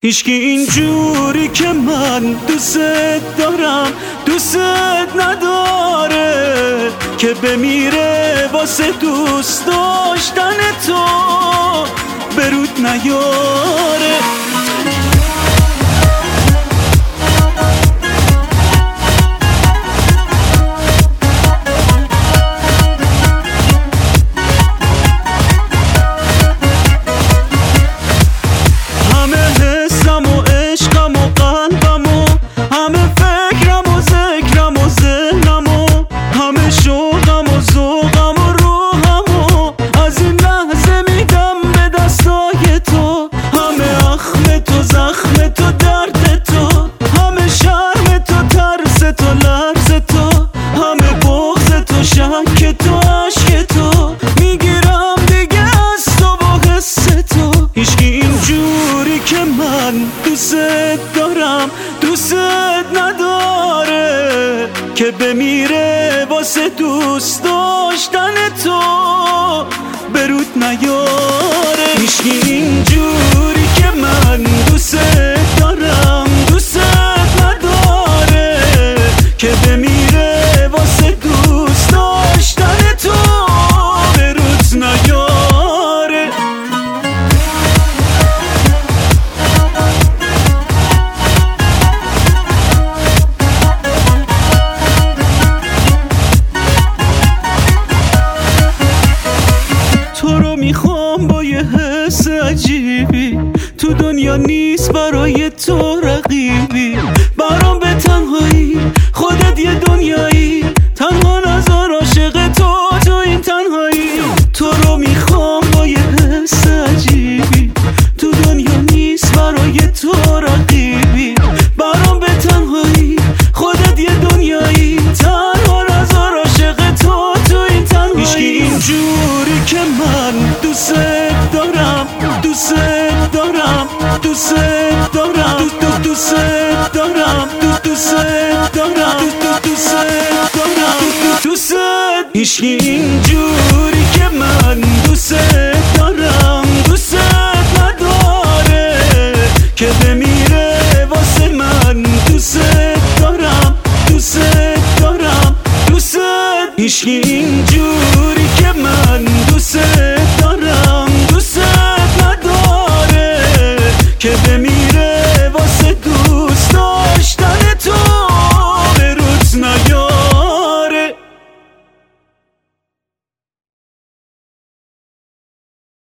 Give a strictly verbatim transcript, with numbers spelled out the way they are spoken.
هیچکی اینجوری که من دوست دارم دوست نداره که بمیره واسه دوست داشتن تو برود نیاره. دوست دارم دوست نداره که بمیره واسه دوست داشتن تو برود نیاره. هیچکی اینجوری که من دوست دارم دوست نداره که بمیره واسه دوست داشتن تو برود نیاره. تو رو میخوام با یه حس عجیبی، تو دنیا نیست برای تو رقیبی، برام به تنهایی خودت یه دنیایی، تنها نذار عاشق تو تو این تنهایی. تو رو میخوام با یه حس عجیبی، تو دنیا نیست برای تو رقیبی، برام به تنهایی خودت یه دنیایی، تنها نذار عاشق تو تو این تنهایی. هیچکی اینجوری که من دوست دارم دوست دارم دوست دارم دوست دوست دارم دوست دارم دوست دارم دوست. هیچکی اینجوری که من دوست دارم دوست نداره که بمیره واسه من دوست دارم دوست دارم دوست. هیچکی